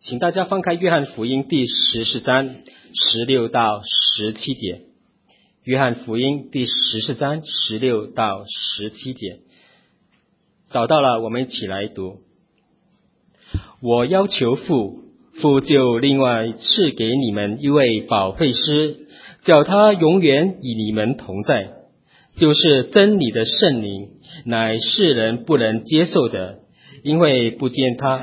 请大家翻开约翰福音第14章16到17节。约翰福音第14章16到17节。找到了，我们一起来读。我要求父，父就另外赐给你们一位保惠师，叫他永远与你们同在，就是真理的圣灵，乃世人不能接受的，因为不见他，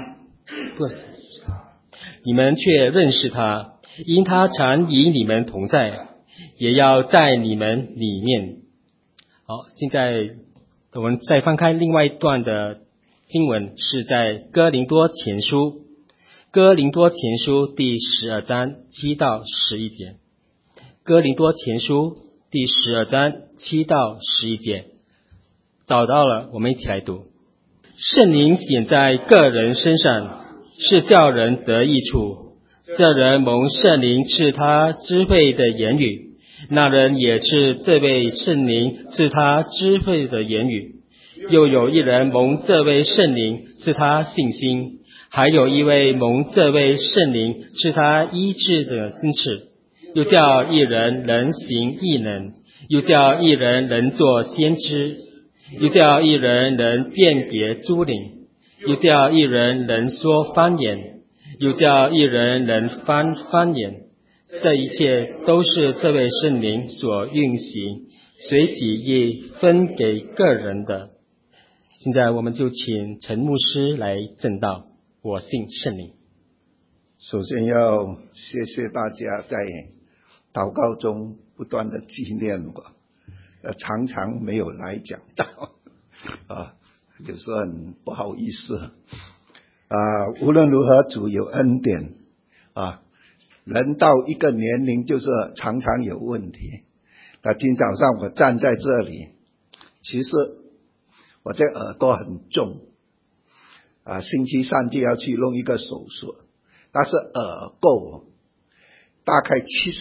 你们却认识他，因他常与你们同在，也要在你们里面。好，现在我们再翻开另外一段的经文，是在哥林多前书第12章7到11节。哥林多前书第12章7到11节。找到了，我们一起来读。圣灵显在个人身上，是叫人得益处。这人蒙圣灵赐他智慧的言语，那人也是这位圣灵赐他智慧的言语。又有一人蒙这位圣灵赐他信心，还有一位蒙这位圣灵赐他医治的恩赐。又叫一人能行异能，又叫一人能做先知，又叫一人能辨别诸灵，又叫一人能说方言，又叫一人能翻方言。这一切都是这位圣灵所运行，随己意分给个人的。现在我们就请陈牧师来证道。我信圣灵。 首先要谢谢大家在祷告中不断的纪念我，常常没有来讲道有时候很不好意思无论如何主有恩典人到一个年龄就是常常有问题。那今早上我站在这里，其实我这耳朵很重星期三就要去弄一个手术，那是耳垢，大概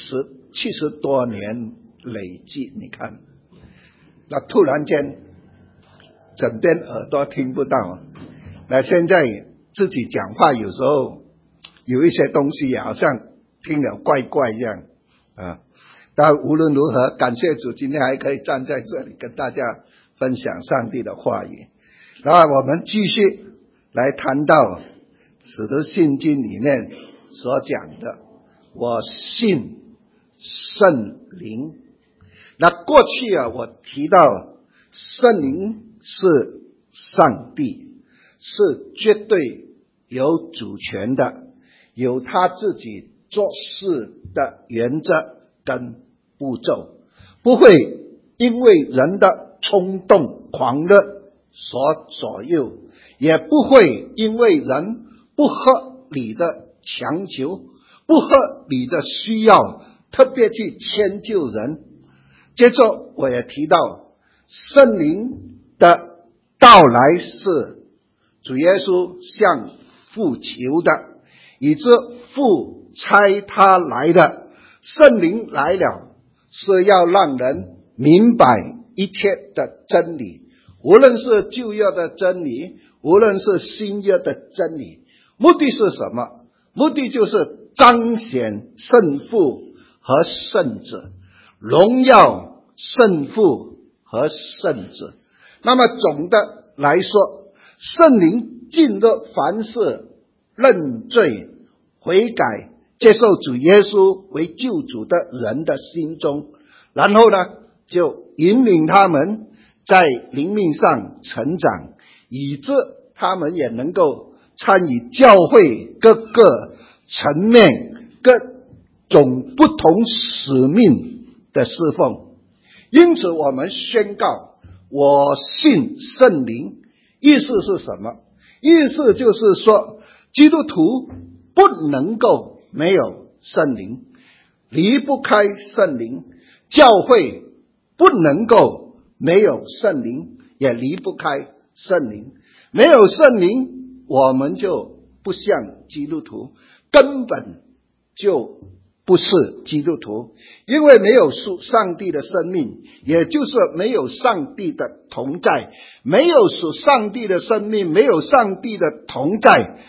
70多年累计，你看，那突然间整边耳朵听不到，那现在自己讲话有时候有一些东西好像听了怪怪这样但无论如何，感谢主，今天还可以站在这里跟大家分享上帝的话语。然后我们继续来谈到使徒信经里面所讲的我信圣灵。那过去我提到圣灵是上帝，是绝对有主权的，有他自己做事的原则跟步骤，不会因为人的冲动狂热所左右，也不会因为人不合理的强求，不合理的需要特别去迁就人。接着我也提到圣灵的到来是主耶稣向父求的，以致父差他来的。圣灵来了是要让人明白一切的真理，无论是旧约的真理，无论是新约的真理。目的是什么？目的就是彰显圣父和圣子，荣耀圣父和圣子。那么总的来说，圣灵进入凡是认罪悔改接受主耶稣为救主的人的心中，然后呢就引领他们在灵命上成长，以致他们也能够参与教会各个层面各种不同使命的侍奉。因此我们宣告我信圣灵，意思是什么？意思就是说基督徒不能够没有圣灵，离不开圣灵，教会不能够没有圣灵，也离不开圣灵。没有圣灵，我们就不像基督徒，根本就不是基督徒。因为没有上帝的生命，也就是没有上帝的同在。没有属上帝的生命，没有上帝的同在，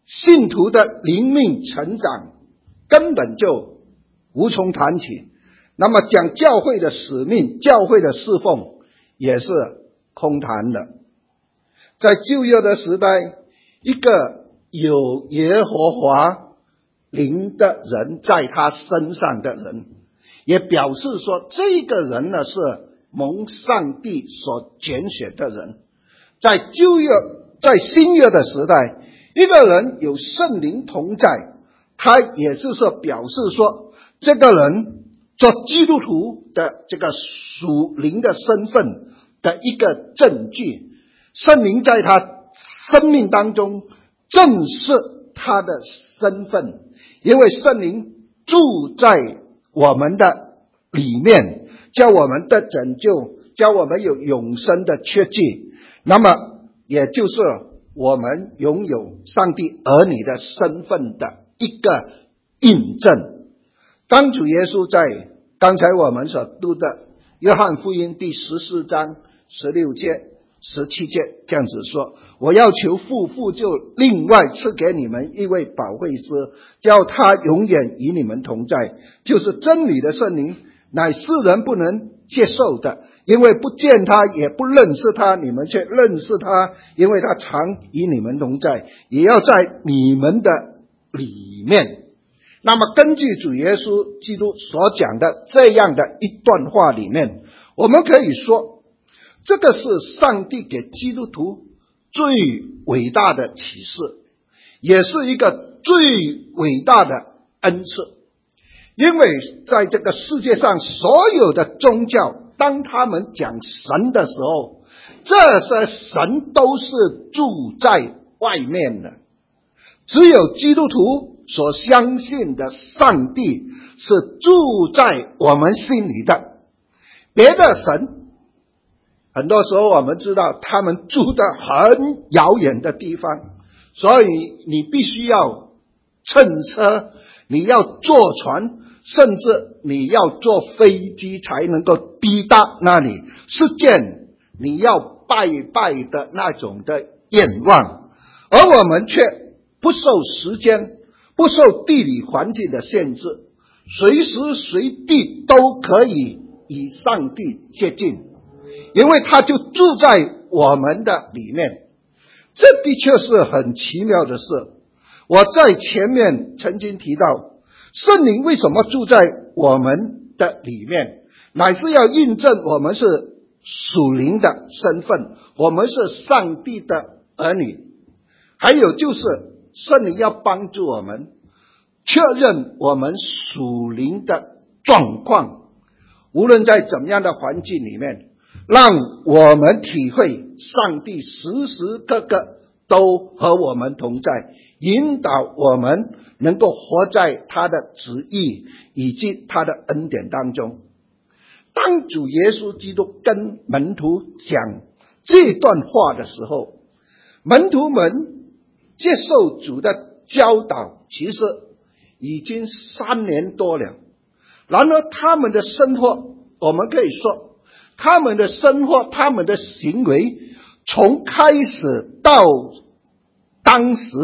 信徒的灵命成长根本就无从谈起。那么讲教会的使命、教会的侍奉也是空谈的。在旧约的时代，一个有耶和华灵的人在他身上的人，也表示说这个人呢是蒙上帝所拣选的人。在旧约、在新约的时代，一个人有圣灵同在，他也就是表示说这个人做基督徒的这个属灵的身份的一个证据。圣灵在他生命当中正是他的身份，因为圣灵住在我们的里面，叫我们的拯救，叫我们有永生的确据。那么也就是我们拥有上帝儿女的身份的一个印证。当主耶稣在刚才我们所读的约翰福音第14章16节17节这样子说，我要求父就另外赐给你们一位保惠师，叫他永远与你们同在，就是真理的圣灵，乃世人不能接受的，因为不见他也不认识他，你们却认识他，因为他常与你们同在，也要在你们的里面。那么根据主耶稣基督所讲的这样的一段话里面，我们可以说这个是上帝给基督徒最伟大的启示，也是一个最伟大的恩赐。因为在这个世界上所有的宗教，当他们讲神的时候，这些神都是住在外面的，只有基督徒所相信的上帝是住在我们心里的。别的神很多时候我们知道他们住在很遥远的地方，所以你必须要乘车，你要坐船，甚至你要坐飞机才能够抵达那里，是件你要拜的那种的愿望。而我们却不受时间、不受地理环境的限制，随时随地都可以与上帝接近，因为他就住在我们的里面。这的确是很奇妙的事。我在前面曾经提到，圣灵为什么住在我们的里面，乃是要印证我们是属灵的身份，我们是上帝的儿女。还有就是圣灵要帮助我们确认我们属灵的状况，无论在怎么样的环境里面，让我们体会上帝时时刻刻都和我们同在，引导我们能够活在他的旨意以及他的恩典当中。当主耶稣基督跟门徒讲这段话的时候，门徒们接受主的教导其实已经3年多了，然而他们的生活，我们可以说他们的生活，他们的行为，从开始到当时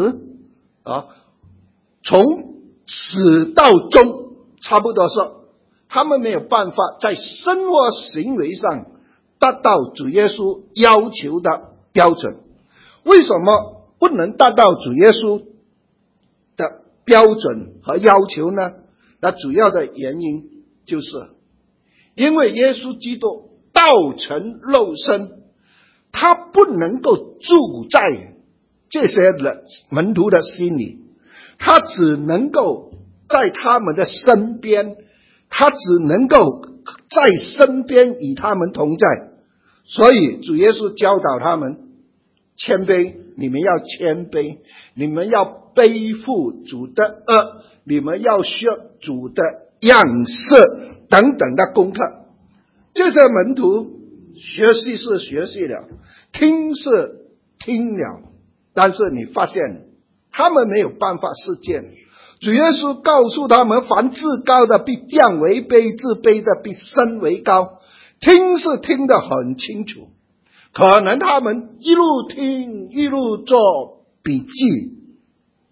从始到终，差不多说他们没有办法在生活行为上达到主耶稣要求的标准。为什么不能达到主耶稣的标准和要求呢？那主要的原因就是因为耶稣基督道成肉身，他不能够住在这些人门徒的心里，他只能够在他们的身边，他只能够在身边与他们同在。所以主耶稣教导他们谦卑，你们要谦卑，你们要背负主的恶，你们要学主的样式等等的功课。这些门徒学习是学习了，听是听了，但是你发现他们没有办法实践。主耶稣告诉他们，凡自高的必降为卑，自卑的必升为高。听是听得很清楚，可能他们一路听一路做笔记，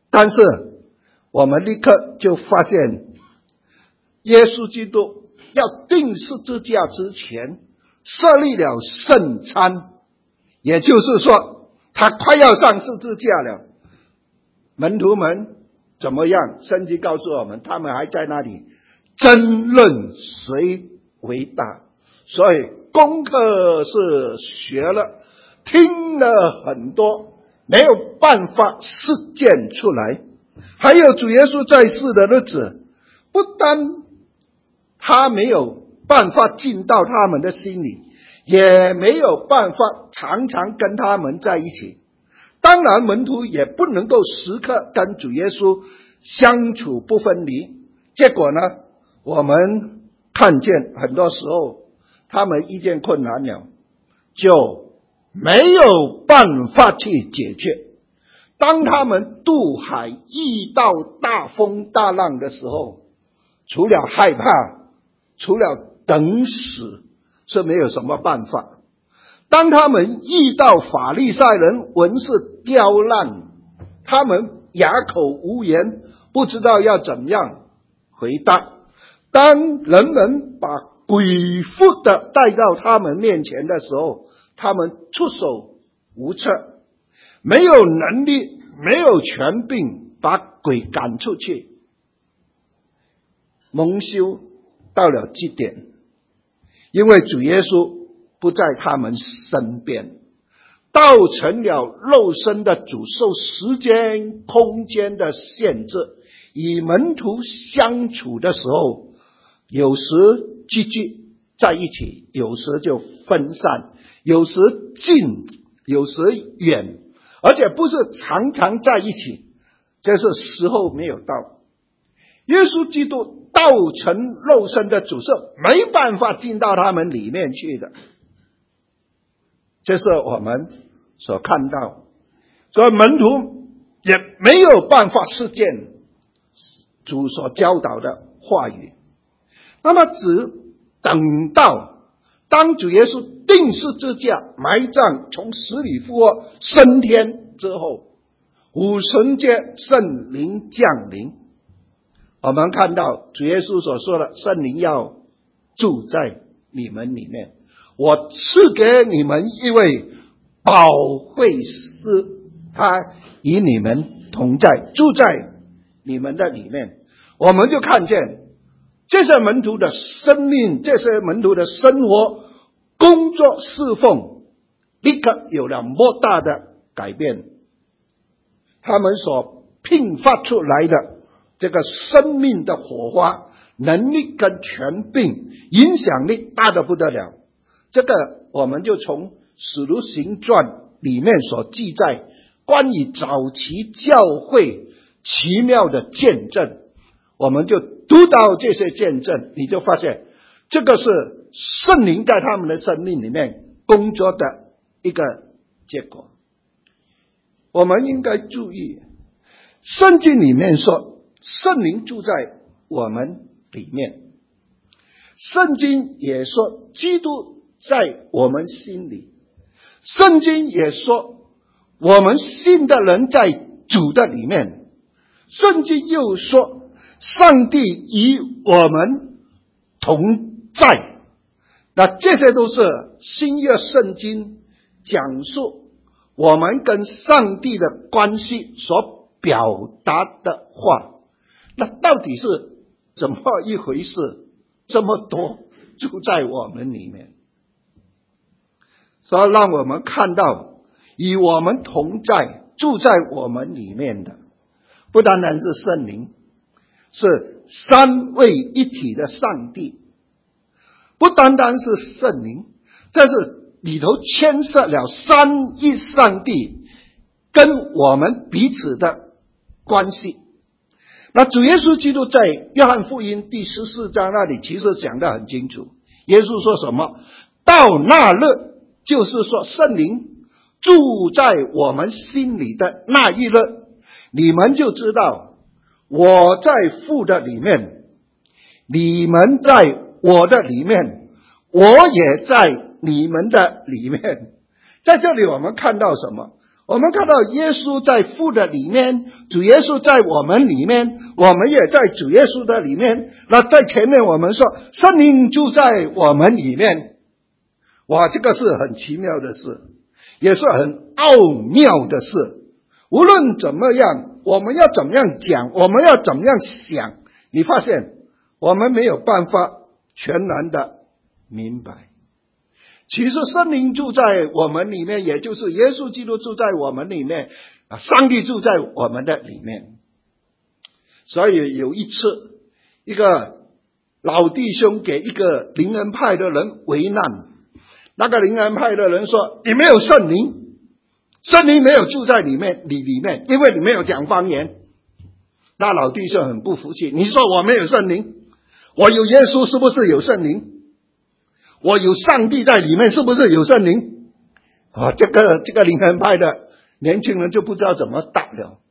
但是我们立刻就发现，耶稣基督要钉十字架之前设立了圣餐，也就是说他快要上十字架了。门徒们怎么样？圣经告诉我们，他们还在那里争论谁为大。所以功课是学了，听了很多，没有办法实践出来。还有主耶稣在世的日子，不但他没有办法进到他们的心里，也没有办法常常跟他们在一起。当然门徒也不能够时刻跟主耶稣相处不分离。结果呢，我们看见很多时候他们遇见困难了，就没有办法去解决。当他们渡海遇到大风大浪的时候，除了害怕，除了等死，是没有什么办法。当他们遇到法利赛人文士刁难，他们哑口无言，不知道要怎样回答。当人们把鬼附的带到他们面前的时候，他们束手无策，没有能力，没有权柄把鬼赶出去。蒙羞到了极点，因为主耶稣不在他们身边，造成了肉身的主受时间空间的限制。与门徒相处的时候，有时聚在一起，有时就分散，有时近，有时远，而且不是常常在一起，这是时候没有到。耶稣基督道成肉身的主是没办法进到他们里面去的，这是我们所看到。所以门徒也没有办法实践主所教导的话语。那么只等到当主耶稣钉十字架埋葬，从死里复活升天之后，五旬节圣灵降临，我们看到主耶稣所说的圣灵要住在你们里面，我赐给你们一位保惠师，他与你们同在，住在你们的里面。我们就看见这些门徒的生命，这些门徒的生活、工作、侍奉，立刻有了莫大的改变。他们所迸发出来的这个生命的火花，能力跟权柄，影响力大得不得了。这个我们就从使徒行传里面所记载关于早期教会奇妙的见证，我们就读到这些见证，你就发现这个是圣灵在他们的生命里面工作的一个结果。我们应该注意，圣经里面说圣灵住在我们里面，圣经也说基督在我们心里，圣经也说我们信的人在主的里面，圣经又说上帝与我们同在。那这些都是新约圣经讲述我们跟上帝的关系所表达的话。那到底是怎么一回事？这么多住在我们里面，所以让我们看到与我们同在，住在我们里面的不单单是圣灵，是三位一体的上帝。不单单是圣灵，这是里头牵涉了三一上帝跟我们彼此的关系。那主耶稣基督在约翰福音第14章那里其实讲得很清楚，耶稣说什么？到那日，就是说圣灵住在我们心里的那一日，你们就知道我在父的里面，你们在我的里面，我也在你们的里面。在这里我们看到什么？ 我们看到耶稣在父的里面，主耶稣在我们里面，我们也在主耶稣的里面。那在前面我们说圣灵住在我们里面，哇，这个是很奇妙的事，也是很奥妙的事。无论怎么样，我们要怎么样讲，我们要怎么样想，你发现我们没有办法全然的明白。其实圣灵住在我们里面，也就是耶稣基督住在我们里面，上帝住在我们的里面。所以有一次，一个老弟兄给一个灵恩派的人为难，那个灵恩派的人说：“你没有圣灵，圣灵没有住在里面，因为你没有讲方言。”那老弟兄很不服气，你说我没有圣灵，我有耶稣是不是有圣灵？我有上帝在里面是不是有圣灵？这个灵恩派的年轻人就不知道怎么答了。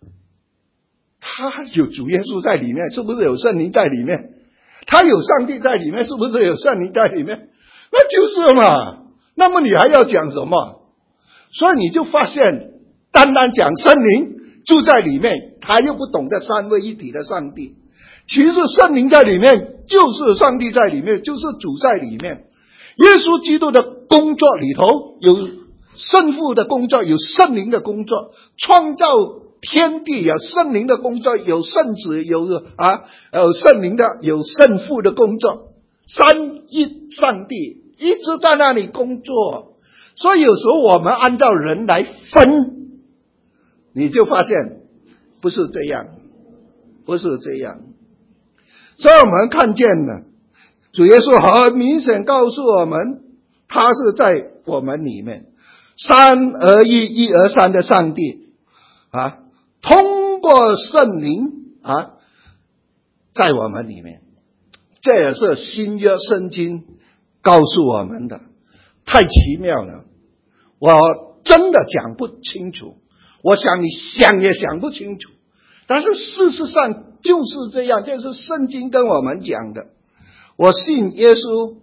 他有主耶稣在里面，是不是有圣灵在里面？他有上帝在里面，是不是有圣灵在里面？那就是嘛。那么你还要讲什么？所以你就发现，单单讲圣灵住在里面，他又不懂得三位一体的上帝。其实圣灵在里面，就是上帝在里面，就是主在里面。耶稣基督的工作里头，有圣父的工作，有圣灵的工作，创造天地有圣灵的工作，有圣子，有圣灵的，有圣父的工作，三一上帝一直在那里工作。所以有时候我们按照人来分，你就发现不是这样，不是这样。所以我们看见了主耶稣很明显告诉我们，他是在我们里面，三而一，一而三的上帝通过圣灵在我们里面。这也是新约圣经告诉我们的，太奇妙了，我真的讲不清楚，我想你想也想不清楚，但是事实上就是这样，这是圣经跟我们讲的。我信耶稣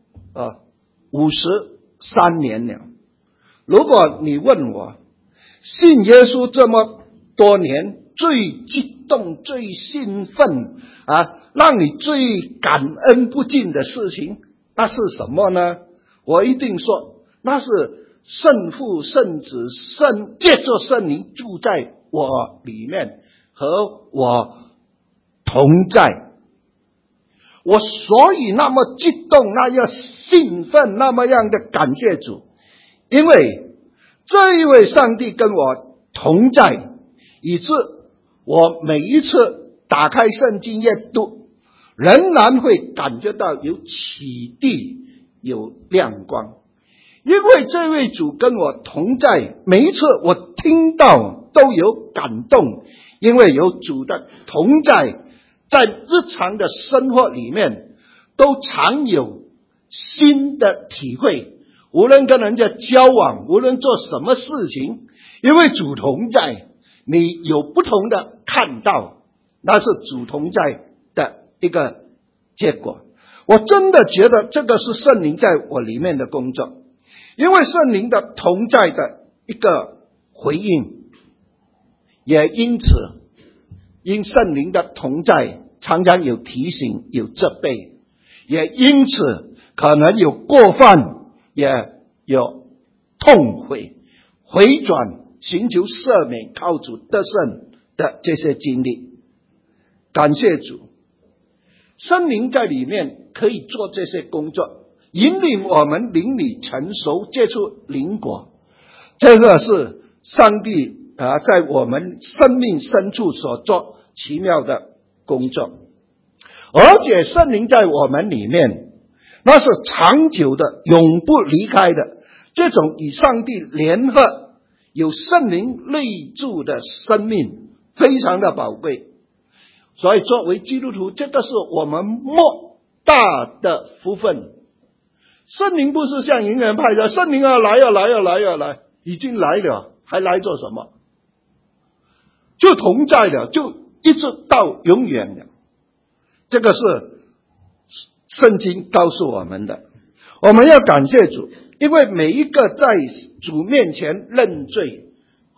53年了，如果你问我信耶稣这么多年，最激动最兴奋让你最感恩不尽的事情，那是什么呢？我一定说那是圣父圣子借着圣灵住在我里面，和我同在。我所以那么激动，那样兴奋，那么样的感谢主，因为这一位上帝跟我同在，以致我每一次打开圣经阅读，仍然会感觉到有启迪，有亮光。因为这位主跟我同在，每一次我听到都有感动，因为有主的同在，在日常的生活里面都常有新的体会，无论跟人家交往，无论做什么事情，因为主同在，你有不同的看到，那是主同在的一个结果。我真的觉得这个是圣灵在我里面的工作，因为圣灵的同在的一个回应，也因此因圣灵的同在常常有提醒，有责备，也因此可能有过犯，也有痛悔，回转寻求赦免，靠主得胜的这些经历。感谢主，圣灵在里面可以做这些工作，引领我们灵里成熟，结出灵果。这个是上帝在我们生命深处所做奇妙的工作。而且圣灵在我们里面，那是长久的，永不离开的，这种与上帝联合，有圣灵内住的生命，非常的宝贵。所以作为基督徒，这个是我们莫大的福分。圣灵不是像灵恩派的，圣灵来，已经来了，还来做什么？就同在了，就一直到永远了。这个是圣经告诉我们的。我们要感谢主，因为每一个在主面前认罪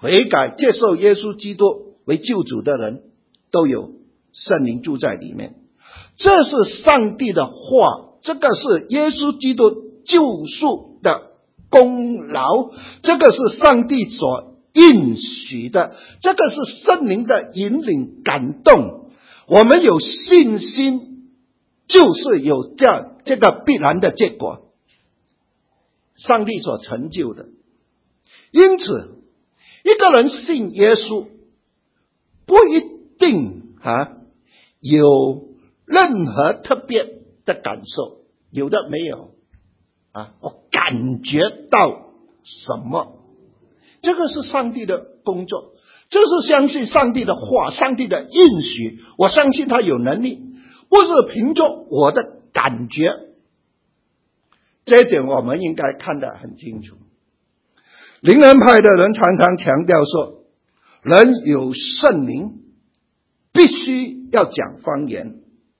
悔改接受耶稣基督为救主的人，都有圣灵住在里面。这是上帝的话，这个是耶稣基督救赎的功劳，这个是上帝所应许的，这个是圣灵的引领感动。我们有信心，就是有这个必然的结果，上帝所成就的。因此一个人信耶稣不一定有任何特别的感受，有的没有我感觉到什么，这个是上帝的工作，这是相信上帝的话，上帝的应许，我相信他有能力，不是凭着我的感觉。这一点我们应该看得很清楚。灵恩派的人常常强调说，人有圣灵必须要讲方言，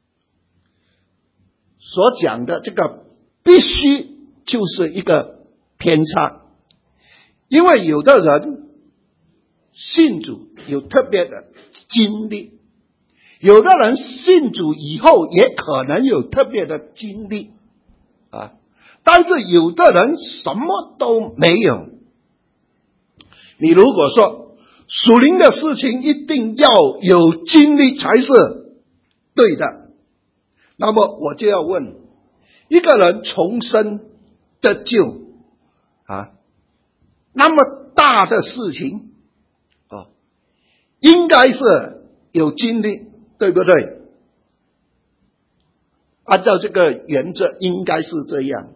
所讲的这个必须就是一个偏差。因为有的人信主有特别的经历，有的人信主以后也可能有特别的经历但是有的人什么都没有。你如果说属灵的事情一定要有经历才是对的，那么我就要问，一个人重生得救那么大的事情应该是有经历，对不对？按照这个原则应该是这样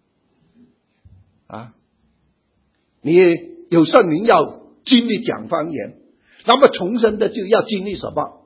你有圣灵要经历讲方言，那么重生的就要经历什么？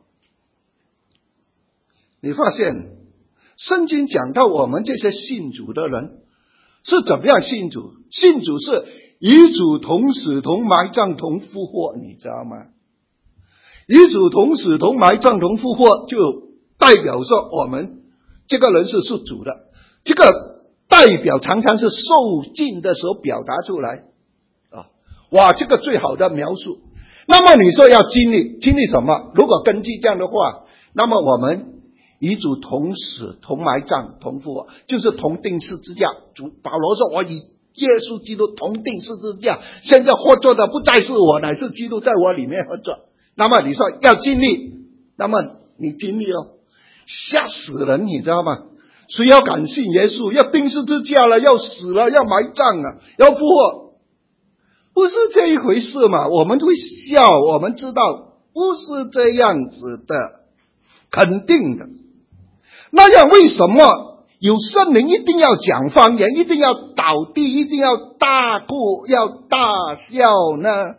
你发现圣经讲到我们这些信主的人是怎么样信主？信主是与主同死同埋葬同复活，你知道吗？与主同死同埋葬同复活，就代表说我们这个人是属主的，这个代表常常是受尽的时候表达出来哇，这个最好的描述。那么你说要经历什么？如果根据这样的话，那么我们与主同死同埋葬同复活，就是同定十字架。保罗说，我与耶稣基督同定十字架，现在活着的不再是我，乃是基督在我里面活着。那么你说要经历，那么你经历吓死人，你知道吗？谁要敢信耶稣，要钉十字架了，要死了，要埋葬了，要复活，不是这一回事嘛？我们会笑，我们知道不是这样子的，肯定的。那样为什么有圣灵一定要讲方言，一定要倒地，一定要大哭，要大笑呢？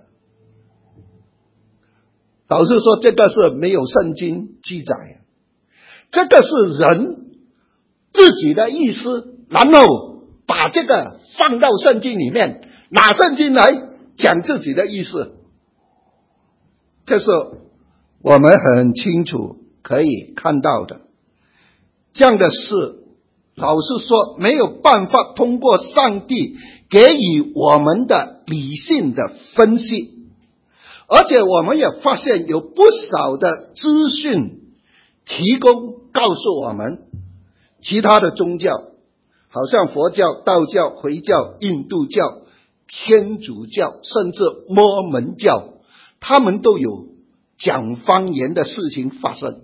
老实说，这个是没有圣经记载，这个是人自己的意思，然后把这个放到圣经里面，拿圣经来讲自己的意思。这是我们很清楚可以看到的。这样的事老实说没有办法通过上帝给予我们的理性的分析，而且我们也发现有不少的资讯提供告诉我们，其他的宗教好像佛教、道教、回教、印度教、天主教甚至摩门教，他们都有讲方言的事情发生。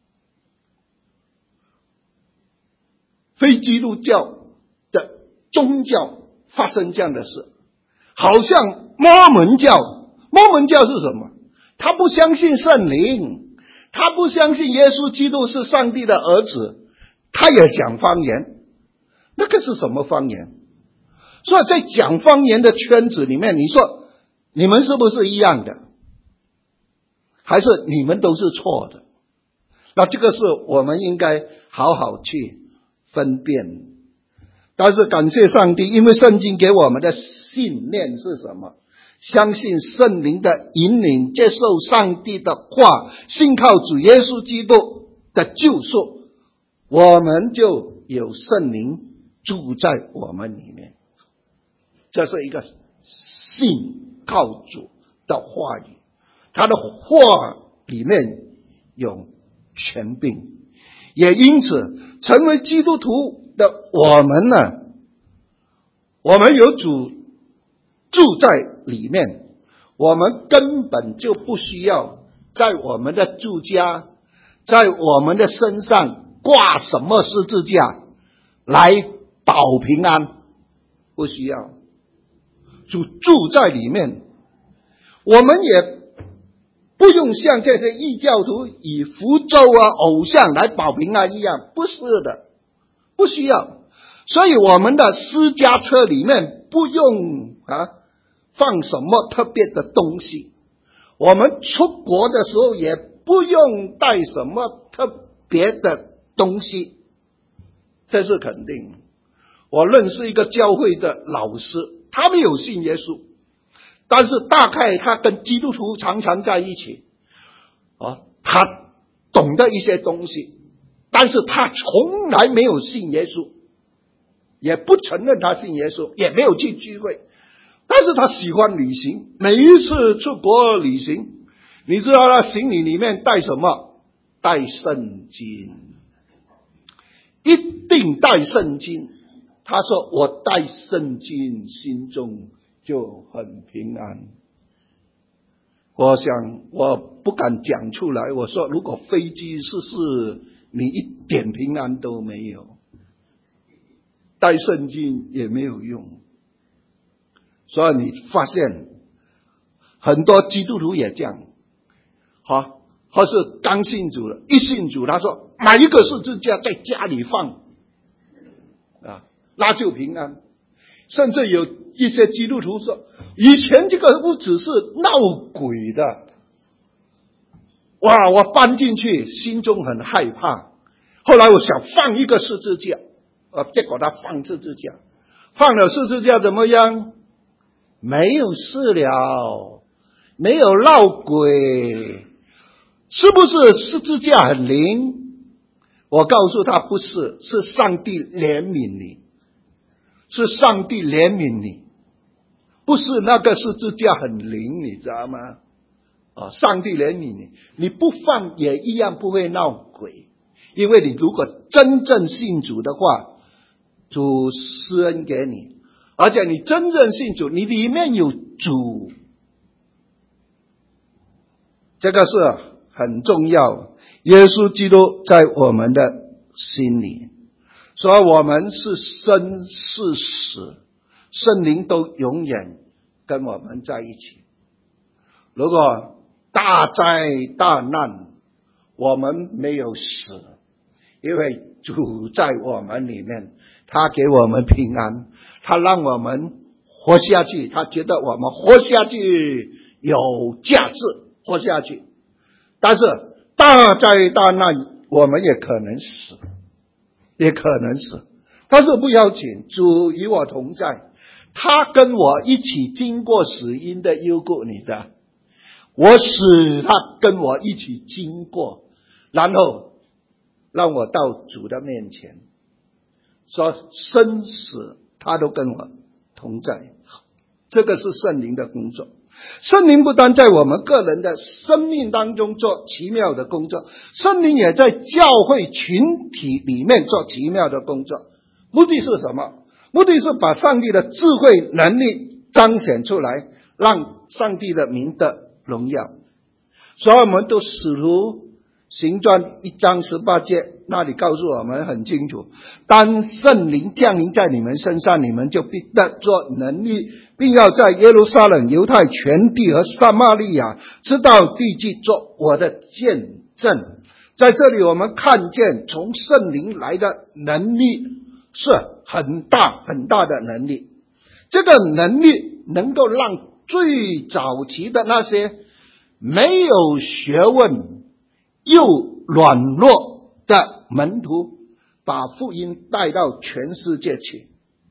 非基督教的宗教发生这样的事，好像摩门教是什么？他不相信圣灵，他不相信耶稣基督是上帝的儿子，他也讲方言。那个是什么方言？所以在讲方言的圈子里面，你说你们是不是一样的？还是你们都是错的？那这个是我们应该好好去分辨。但是感谢上帝，因为圣经给我们的信念是什么？相信圣灵的引领，接受上帝的话，信靠主耶稣基督的救赎，我们就有圣灵住在我们里面。这是一个信靠主的话语，他的话里面有权柄，也因此成为基督徒的我们呢，我们有主住在里面，我们根本就不需要在我们的住家，在我们的身上挂什么十字架来保平安，不需要。主住在里面，我们也不用像这些异教徒以符咒偶像来保平安一样，不是的，不需要。所以我们的私家车里面不用放什么特别的东西，我们出国的时候也不用带什么特别的东西，这是肯定。我认识一个教会的老师，他没有信耶稣，但是大概他跟基督徒常常在一起，他懂得一些东西，但是他从来没有信耶稣，也不承认他信耶稣，也没有去聚会，但是他喜欢旅行，每一次出国旅行，你知道他行李里面带什么？带圣经，一定带圣经。他说我带圣经，心中就很平安。我想我不敢讲出来，我说如果飞机失事，你一点平安都没有，带圣经也没有用。所以你发现很多基督徒也这样，或是刚信主了，一信主他说买一个十字架在家里放那就平安。甚至有一些基督徒说，以前这个屋子是闹鬼的，哇，我搬进去心中很害怕，后来我想放一个十字架，结果他放十字架，放了十字架怎么样？没有事了，没有闹鬼。是不是十字架很灵？我告诉他不是，是上帝怜悯你，是上帝怜悯你，不是那个十字架很灵，你知道吗？上帝怜悯你，你不放也一样不会闹鬼，因为你如果真正信主的话，主施恩给你，而且你真正信主，你里面有主，这个是很重要。耶稣基督在我们的心里，所以我们是生是死，圣灵都永远跟我们在一起。如果大灾大难，我们没有死，因为主在我们里面，他给我们平安，他让我们活下去，他觉得我们活下去有价值，活下去。但是大灾大难我们也可能死，也可能死，但是不要紧，主与我同在，他跟我一起经过死荫的幽谷里的，我死，他跟我一起经过，然后让我到主的面前，说生死他都跟我同在。这个是圣灵的工作。圣灵不单在我们个人的生命当中做奇妙的工作，圣灵也在教会群体里面做奇妙的工作。目的是什么？目的是把上帝的智慧能力彰显出来，让上帝的名的荣耀。所以我们都使徒行传1章18节那里告诉我们很清楚，当圣灵降临在你们身上，你们就必得做能力，并要在耶路撒冷、犹太全地和撒玛利亚直到地极做我的见证。在这里我们看见从圣灵来的能力是很大很大的能力，这个能力能够让最早期的那些没有学问又软弱的门徒把福音带到全世界去，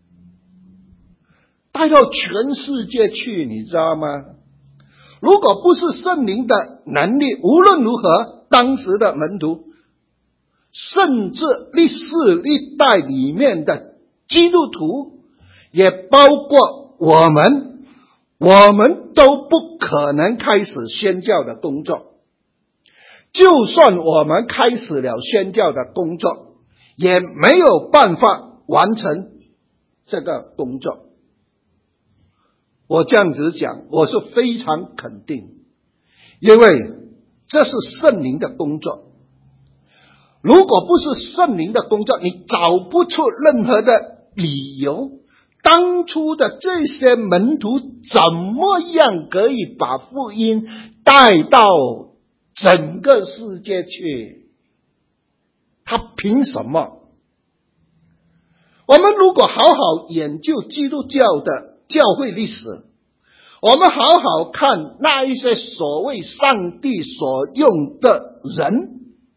带到全世界去，你知道吗？如果不是圣灵的能力，无论如何当时的门徒甚至历世历代里面的基督徒，也包括我们我们都不可能开始宣教的工作。就算我们开始了宣教的工作，也没有办法完成这个工作。我这样子讲，我是非常肯定，因为这是圣灵的工作。如果不是圣灵的工作，你找不出任何的理由，当初的这些门徒怎么样可以把福音带到整个世界去？他凭什么？我们如果好好研究基督教的教会历史，我们好好看那一些所谓上帝所用的人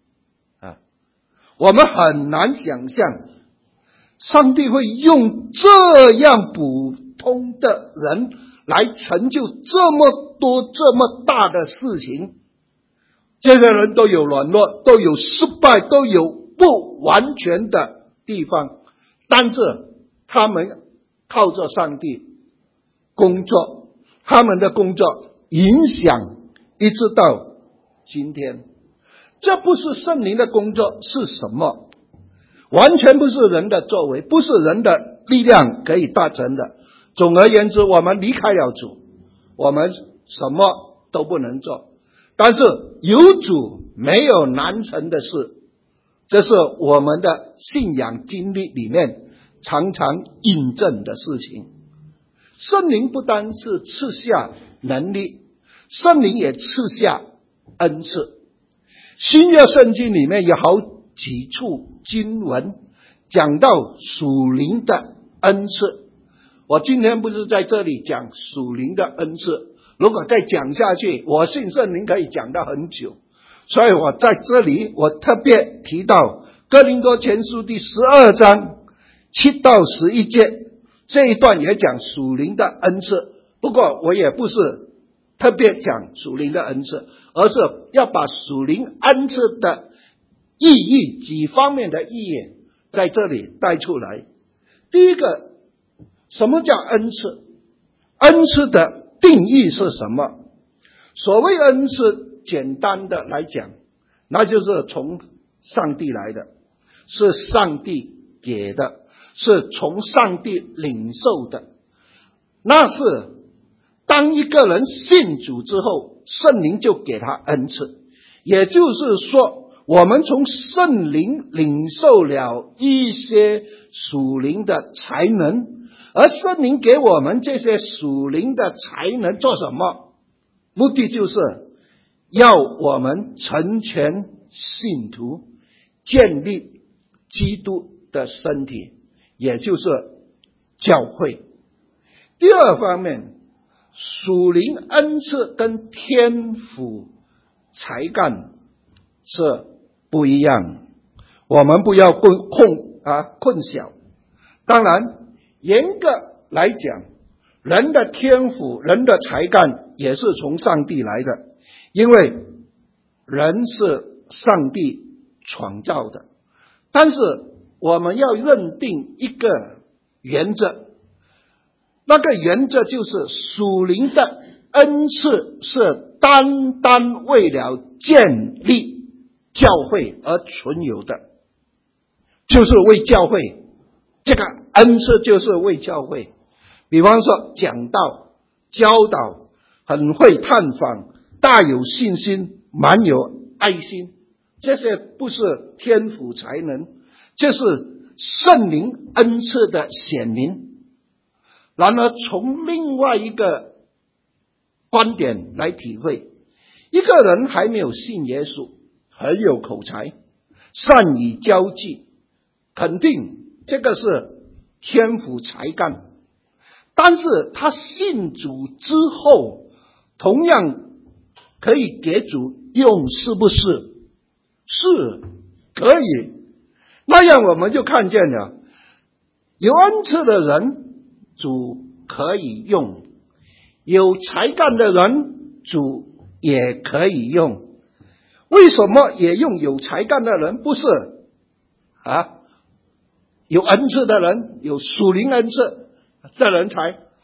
我们很难想象上帝会用这样普通的人来成就这么多这么大的事情。这些人都有软弱，都有失败，都有不完全的地方，但是他们靠着上帝工作，他们的工作影响一直到今天。这不是圣灵的工作是什么？完全不是人的作为，不是人的力量可以达成的。总而言之，我们离开了主，我们什么都不能做。但是有主没有难成的事，这是我们的信仰经历里面常常印证的事情。圣灵不单是赐下能力，圣灵也赐下恩赐。新约圣经里面有好几处经文讲到属灵的恩赐。我今天不是在这里讲属灵的恩赐，如果再讲下去，我信圣灵可以讲到很久。所以我在这里我特别提到哥林多前书第12章7到11节，这一段也讲属灵的恩赐。不过我也不是特别讲属灵的恩赐，而是要把属灵恩赐的意义，几方面的意义在这里带出来。第一个，什么叫恩赐？恩赐的定义是什么？所谓恩赐，简单的来讲，那就是从上帝来的，是上帝给的，是从上帝领受的。那是当一个人信主之后，圣灵就给他恩赐。也就是说，我们从圣灵领受了一些属灵的才能，而圣灵给我们这些属灵的才能做什么？目的就是要我们成全信徒，建立基督的身体，也就是教会。第二方面，属灵恩赐跟天赋才干是不一样，我们不要混淆。当然严格来讲，人的天赋，人的才干也是从上帝来的，因为人是上帝创造的。但是我们要认定一个原则，那个原则就是属灵的恩赐是单单为了建立教会而存有的，就是为教会，这个恩赐就是为教会。比方说讲道、教导，很会探访，大有信心，满有爱心，这些不是天赋才能，这是圣灵恩赐的显明。然而从另外一个观点来体会，一个人还没有信耶稣，很有口才，善于交际，肯定这个是天赋才干。但是他信主之后，同样可以给主用，是不是？是可以。那样我们就看见了，有恩赐的人主可以用，有才干的人主也可以用。为什么也用有才干的人？不是有恩赐的人，有属灵恩赐的人才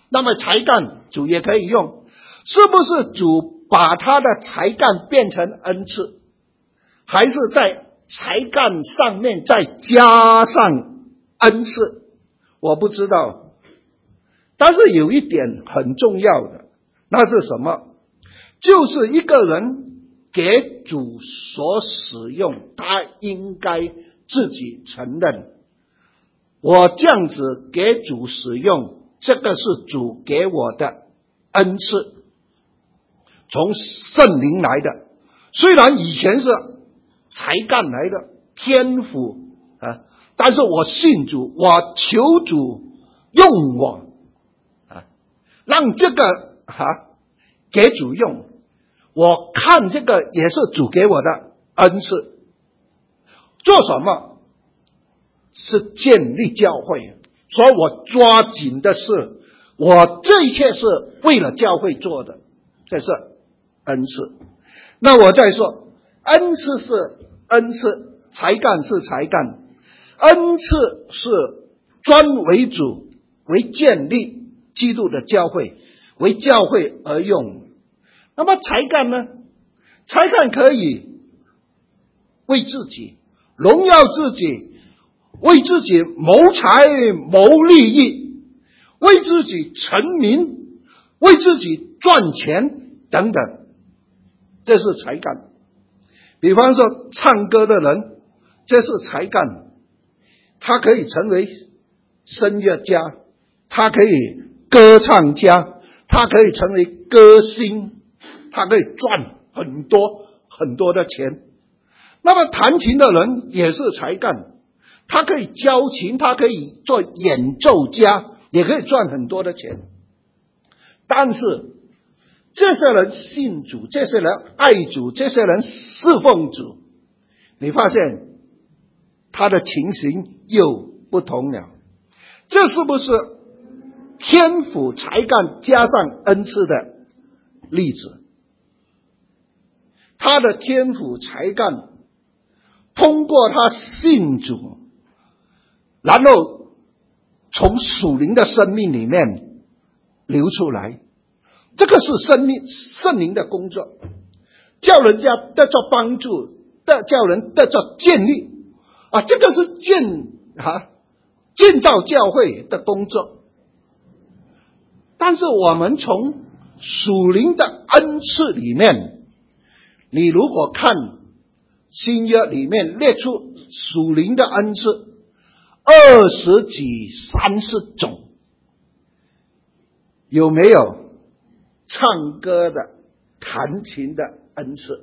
那么才干主也可以用，是不是主把他的才干变成恩赐，还是在才干上面再加上恩赐？我不知道。但是有一点很重要的，那是什么？就是一个人给主所使用，他应该自己承认，我这样子给主使用，这个是主给我的恩赐，从圣灵来的。虽然以前是才干来的天赋啊，但是我信主，我求主用我啊，让这个给主用。我看这个也是主给我的恩赐。做什么？是建立教会。所以我抓紧的是，我这一切是为了教会做的，这是恩赐。那我再说，恩赐是恩赐，才干是才干。恩赐是专为主，为建立基督的教会，为教会而用。那么才干呢？才干可以为自己荣耀自己，为自己谋财谋利益，为自己成名，为自己赚钱等等，这是才干。比方说唱歌的人，这是才干，他可以成为声乐家，他可以歌唱家，他可以成为歌星，他可以赚很多很多的钱。那么弹琴的人也是才干，他可以教琴，他可以做演奏家，也可以赚很多的钱。但是这些人信主，这些人爱主，这些人侍奉主，你发现他的情形又不同了。这是不是天赋才干加上恩赐的例子？他的天赋才干通过他信主，然后从属灵的生命里面流出来，这个是圣灵的工作，叫人家得着帮助，叫人得着建立啊，这个是建造教会的工作。但是我们从属灵的恩赐里面，你如果看新约里面列出属灵的恩赐20几30种，有没有唱歌的弹琴的恩赐？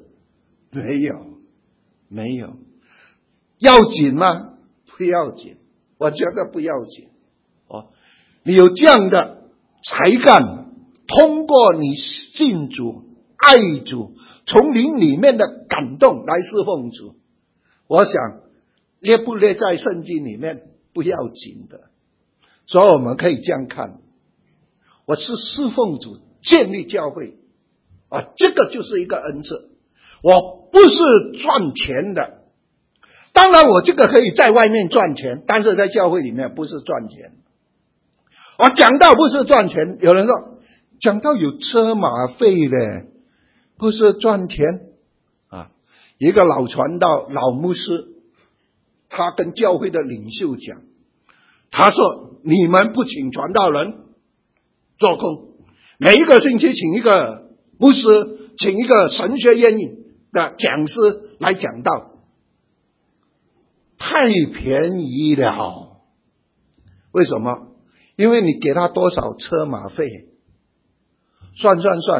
没有。要紧吗？不要紧，我觉得不要紧。你有这样的才干，通过你信主爱主，从灵里面的感动来侍奉主，我想列不列在圣经里面不要紧的。所以我们可以这样看，我是侍奉主建立教会这个就是一个恩赐。我不是赚钱的，当然我这个可以在外面赚钱，但是在教会里面不是赚钱。我讲到不是赚钱，有人说讲到有车马费嘞，不是赚钱一个老传道老牧师，他跟教会的领袖讲，他说你们不请传道人做工，每一个星期请一个牧师，请一个神学院的讲师来讲道，太便宜了。为什么？因为你给他多少车马费？算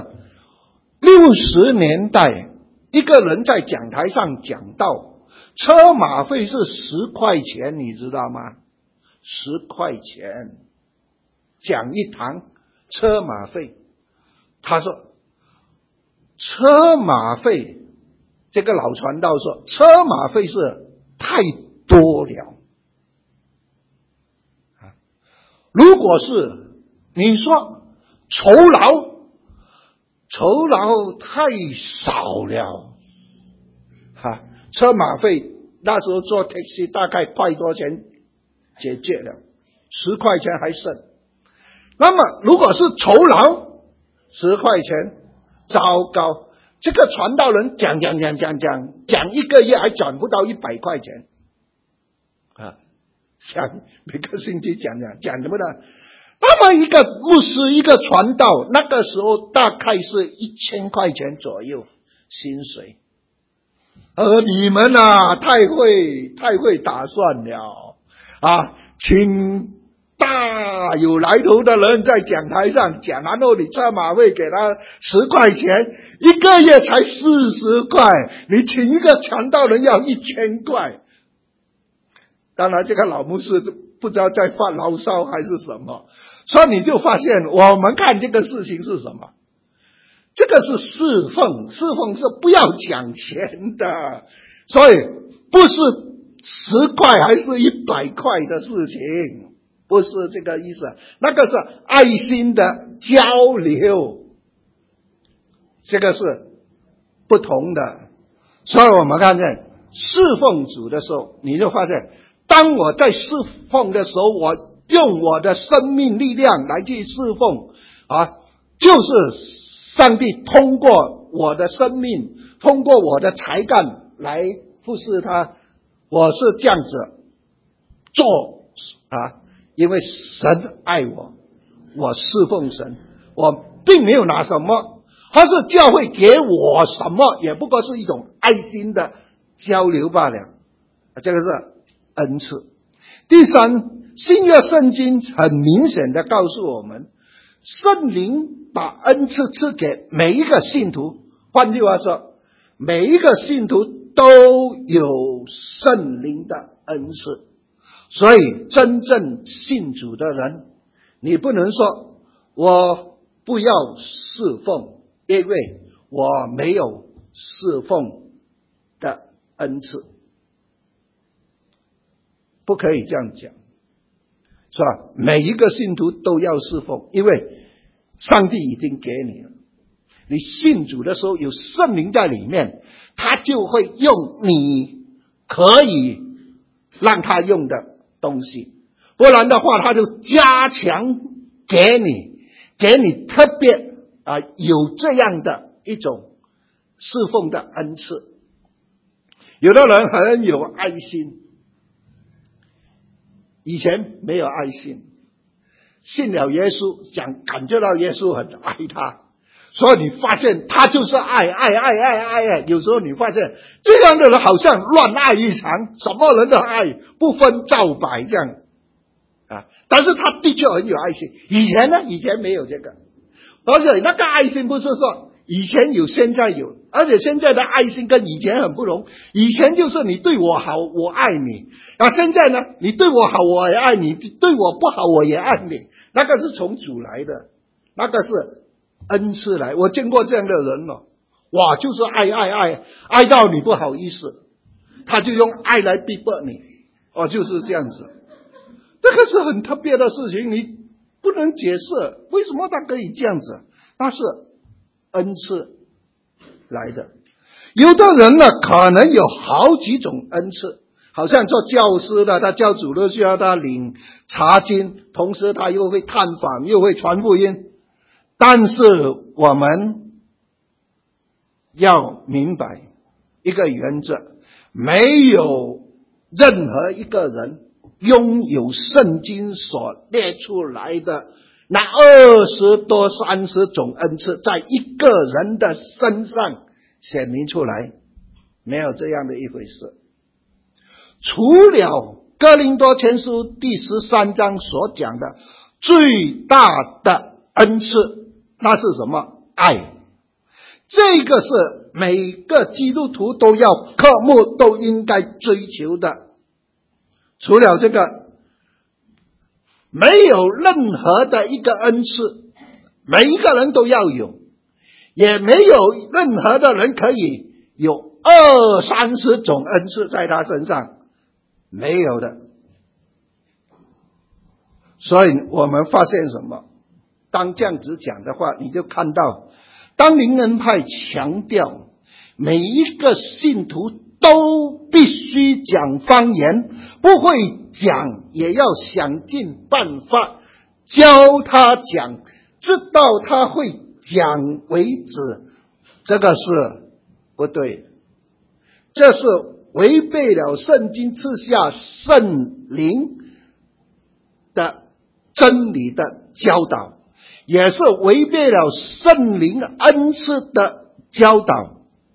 ，60年代一个人在讲台上讲道，车马费是10块钱，你知道吗？10块钱讲一堂车马费。他说车马费，这个老传道说车马费是太多了。如果是你说酬劳太少了车马费那时候坐 taxi 大概块多钱解决了，10块钱还剩。 那么如果是酬劳10块钱，糟糕，这个传道人讲一个月还讲不到100块钱啊！讲每个星期讲什么呢？那么一个牧师一个传道，那个时候大概是1000块钱左右薪水。你们啊，太会打算了啊！请大有来头的人在讲台上讲，然后你车马费给他10块钱，一个月才40块，你请一个传道人要1000块。当然这个老牧师不知道在发牢骚还是什么，所以你就发现我们看这个事情是什么，这个是侍奉是不要讲钱的，所以不是10块还是100块的事情，不是这个意思，那个是爱心的交流，这个是不同的。所以我们看见侍奉主的时候，你就发现当我在侍奉的时候，我用我的生命力量来去侍奉就是上帝通过我的生命，通过我的才干来服侍他。我是这样子做因为神爱我，我侍奉神，我并没有拿什么，他是教会给我什么，也不过是一种爱心的交流罢了，这个是恩赐。第三，新约圣经很明显的告诉我们，圣灵把恩赐赐给每一个信徒，换句话说，每一个信徒都有圣灵的恩赐。所以真正信主的人，你不能说我不要侍奉，因为我没有侍奉的恩赐，不可以这样讲，是吧？每一个信徒都要侍奉，因为上帝已经给你了。你信主的时候有圣灵在里面，他就会用你可以让他用的东西，不然的话他就加强给你特别有这样的一种侍奉的恩赐。有的人很有爱心，以前没有爱心，信了耶稣，感觉到耶稣很爱他，所以你发现他就是爱。有时候你发现这样的人好像乱爱一场，什么人都爱，不分皂白这样但是他的确很有爱心。以前呢，以前没有这个，而且那个爱心不是说以前有现在有，而且现在的爱心跟以前很不同。以前就是你对我好我爱你，现在呢，你对我好我也爱你，对我不好我也爱你，那个是从主来的，那个是恩赐来。我见过这样的人哇，就是爱到你不好意思，他就用爱来逼迫你就是这样子。这个是很特别的事情，你不能解释为什么他可以这样子，那是恩赐来的。有的人呢，可能有好几种恩赐，好像做教师的，他教主日需要他领查经，同时他又会探访，又会传福音。但是我们要明白一个原则，没有任何一个人拥有圣经所列出来的那20多30种恩赐在一个人的身上显明出来，没有这样的一回事。除了哥林多前书第13章所讲的最大的恩赐，那是什么？爱。这个是每个基督徒都要科目都应该追求的。除了这个，没有任何的一个恩赐每一个人都要有，也没有任何的人可以有20-30种恩赐在他身上，没有的。所以我们发现什么？当这样子讲的话，你就看到当灵恩派强调每一个信徒都必须讲方言，不会讲也要想尽办法教他讲，直到他会讲为止，这个是不对的，这是违背了圣经赐下圣灵的真理的教导，也是违背了圣灵恩赐的教导。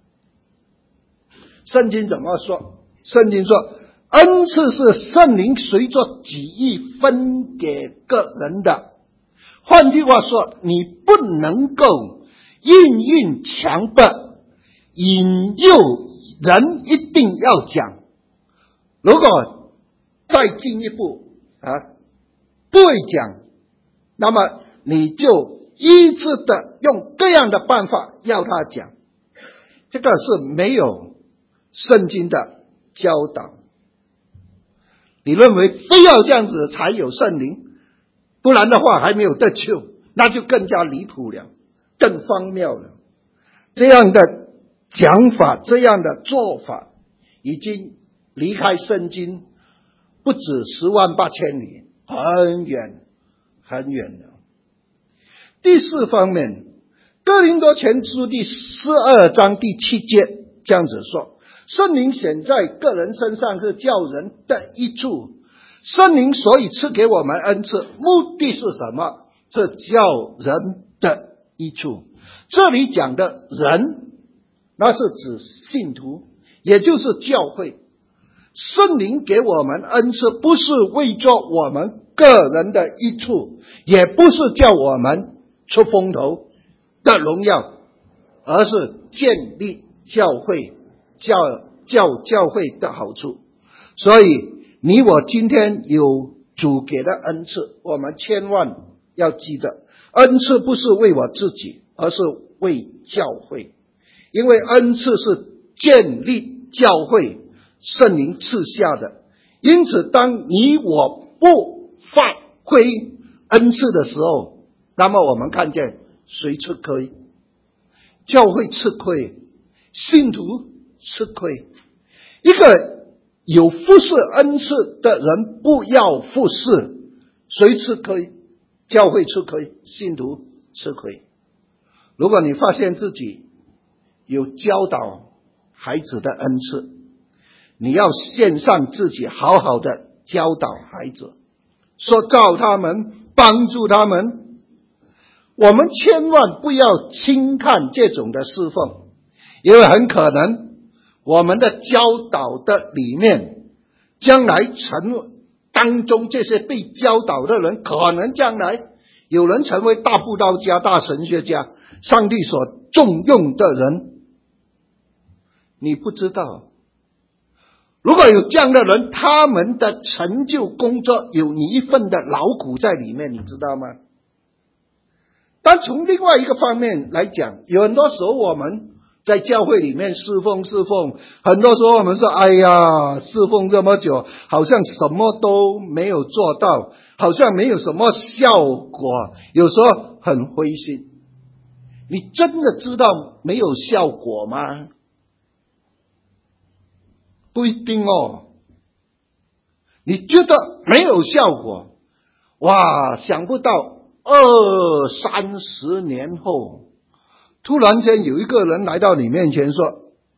圣经怎么说？圣经说，恩赐是圣灵随着己意分给个人的。换句话说，你不能够硬强迫引诱人一定要讲。如果再进一步不会讲，那么你就一直的用各样的办法要他讲，这个是没有圣经的教导。你认为非要这样子才有圣灵，不然的话还没有得救，那就更加离谱了，更荒谬了。这样的讲法，这样的做法已经离开圣经不止10万8千里，很远很远了。第4方面，哥林多前书第12章第7节这样子说，圣灵显在个人身上是叫人得益处。圣灵所以赐给我们恩赐，目的是什么？是叫人得益处。这里讲的人，那是指信徒，也就是教会。圣灵给我们恩赐，不是为着我们个人的益处，也不是叫我们出风头的荣耀，而是建立教会，教会的好处。所以你我今天有主给的恩赐，我们千万要记得，恩赐不是为我自己，而是为教会。因为恩赐是建立教会，圣灵赐下的。因此当你我不发挥恩赐的时候，那么我们看见谁吃亏？教会吃亏，信徒吃亏。一个有服侍恩赐的人不要服侍，谁吃亏？教会吃亏，信徒吃亏。如果你发现自己有教导孩子的恩赐，你要献上自己，好好的教导孩子，说教他们，帮助他们。我们千万不要轻看这种的侍奉，因为很可能我们的教导的里面，将来当中这些被教导的人，可能将来有人成为大布道家、大神学家，上帝所重用的人，你不知道。如果有这样的人，他们的成就工作有你一份的劳苦在里面，你知道吗？但从另外一个方面来讲，有很多时候我们在教会里面侍奉，很多时候我们说，哎呀，侍奉这么久，好像什么都没有做到，好像没有什么效果，有时候很灰心。你真的知道没有效果吗？不一定哦。你觉得没有效果，哇，想不到20-30年后，突然间有一个人来到你面前说，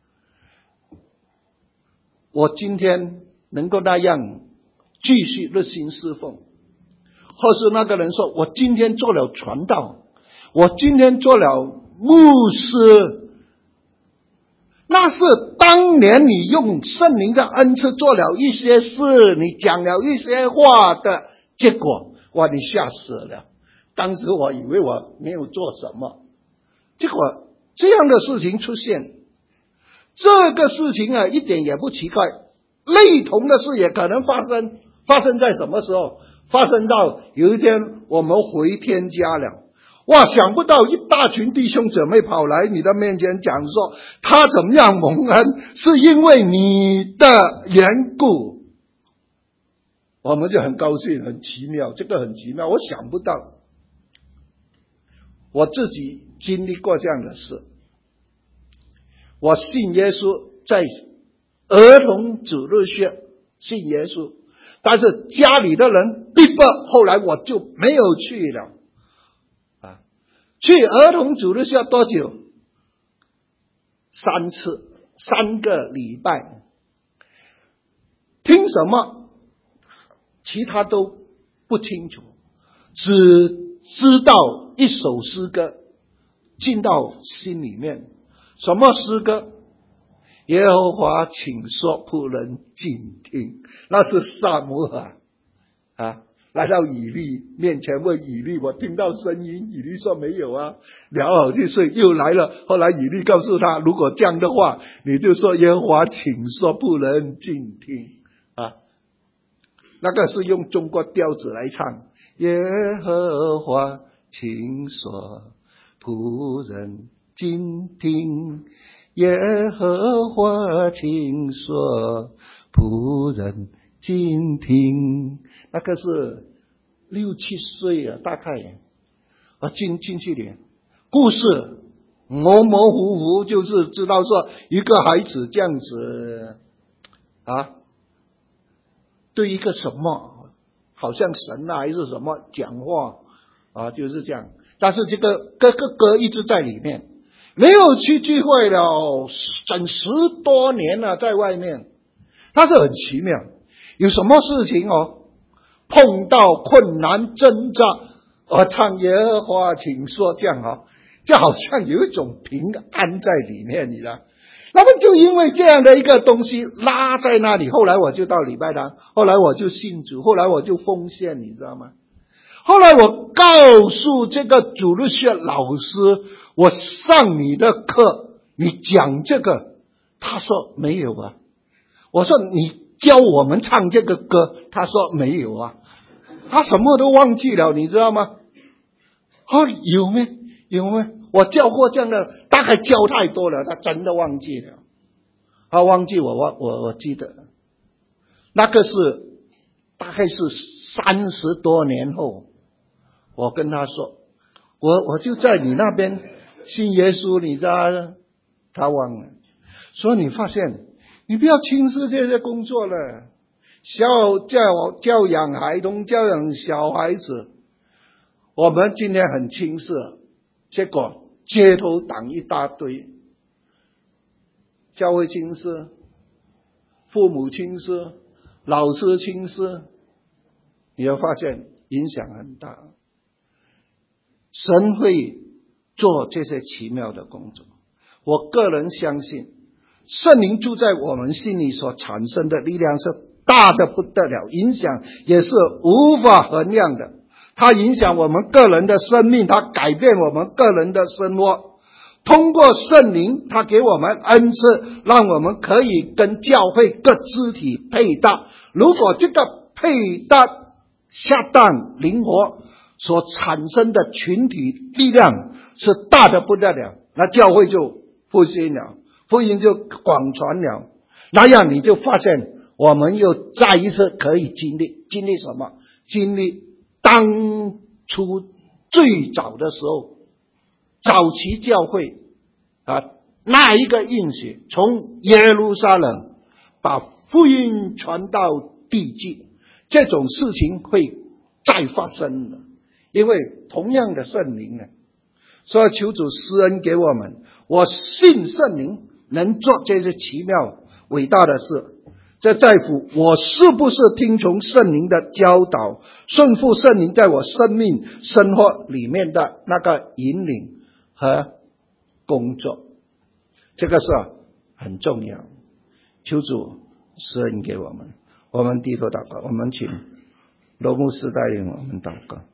我今天能够那样继续热心侍奉，或是那个人说，我今天做了传道，我今天做了牧师，那是当年你用圣灵的恩赐做了一些事，你讲了一些话的结果。哇，你吓死了！当时我以为我没有做什么，结果这样的事情出现，这个事情一点也不奇怪。类同的事也可能发生在什么时候？发生到有一天我们回天家了，哇，想不到一大群弟兄姊妹跑来你的面前讲说，他怎么样蒙恩，是因为你的缘故。我们就很高兴，很奇妙，这个很奇妙，我想不到。我自己经历过这样的事。我信耶稣，在儿童主日学信耶稣， 但是家里的人逼迫，后来我就没有去了。去儿童主日学多久？3次，3个礼拜。听什么？其他都不清楚，只知道一首诗歌进到心里面。什么诗歌？耶和华请说，仆人静听。那是撒母耳来到以利面前问以利，我听到声音。以利说没有啊，聊好去睡。又来了，后来以利告诉他，如果这样的话，你就说耶和华请说，仆人静听那个是用中国调子来唱，耶和华请说，仆人静听，耶和华请说，仆人静听。那个是6、7岁大概进去的故事模模糊糊，就是知道说一个孩子这样子对一个什么好像神还是什么讲话就是这样。但是这个歌一直在里面，没有去聚会了整10多年了，在外面。但是很奇妙，有什么事情碰到困难挣扎唱耶和华请说，这样就好像有一种平安在里面，你知道。那么就因为这样的一个东西拉在那里，后来我就到礼拜堂，后来我就信主，后来我就奉献，你知道吗？后来我告诉这个主日学老师，我上你的课，你讲这个，他说没有啊。我说你教我们唱这个歌，他说没有啊。他什么都忘记了，你知道吗？有没？我教过这样的，大概教太多了，他真的忘记了。他忘记我记得，那个是大概是30多年后，我跟他说，我就在你那边信耶稣，你知道，他忘了。所以你发现，你不要轻视这些工作了，教养孩童，教养小孩子，我们今天很轻视，结果街头党一大堆，教会轻视，父母轻视，老师轻视，你会发现影响很大。神会做这些奇妙的工作。我个人相信，圣灵住在我们心里所产生的力量是大的不得了，影响也是无法衡量的。它影响我们个人的生命，它改变我们个人的生活。通过圣灵，他给我们恩赐，让我们可以跟教会各肢体配搭。如果这个配搭恰当灵活，所产生的群体力量是大的不得了，那教会就复兴了，福音就广传了。那样你就发现，我们又再一次可以经历什么？经历当初最早的时候，早期教会那一个应许，从耶路撒冷把福音传到地极，这种事情会再发生的。因为同样的圣灵所以求主施恩给我们，我信圣灵能做这些奇妙伟大的事。这在乎我是不是听从圣灵的教导，顺服圣灵在我生命生活里面的那个引领和工作，这个是很重要。求主施恩给我们。我们低头祷告，我们请罗牧师带领我们祷告。